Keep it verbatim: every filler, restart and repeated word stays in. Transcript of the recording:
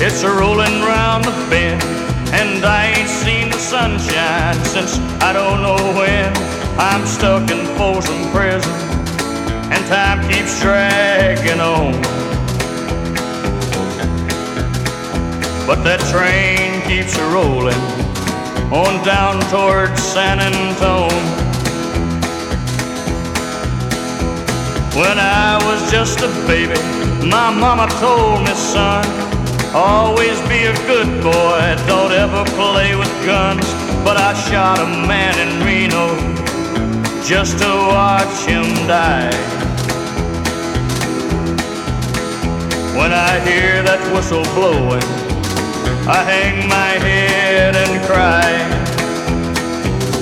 It's a rolling round the bend, and I ain't seen the sunshine since I don't know when. I'm stuck in Folsom Prison, and time keeps dragging on. But that train keeps a-rolling on down towards San Antone. When I was just a baby, my mama told me, son, always be a good boy, don't ever play with guns. But I shot a man in Reno just to watch him die. When I hear that whistle blowing, I hang my head and cry.